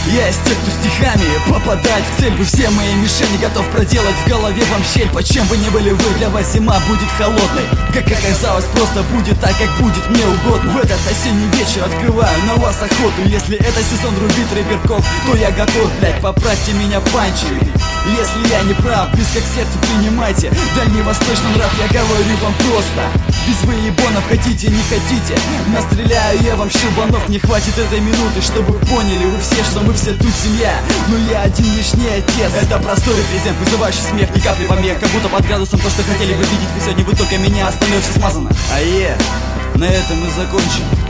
Я из тех, кто стихами попадает в цель. Вы все мои мишени, готов проделать в голове вам щель. По чем бы ни были вы, для вас зима будет холодной. Как оказалось, просто будет так, как будет мне угодно. В этот осенний вечер открываю на вас охоту. Если это сезон рубить рэперков, то я готов, блять, поправьте меня панчами. Если я не прав, близко к сердцу принимайте дальневосточный нрав, я говорю вам просто. Без выебонов, хотите, не хотите, настреляю я вам щелбанов. Не хватит этой минуты, чтобы поняли вы все, что мы все тут семья. Но я один лишь не отец. Это простой репрезент, вызывающий смех, ни капли помех. Как будто под градусом то, что хотели вы видеть, вы сегодня вы только меня, остальное все смазано. На этом мы закончим.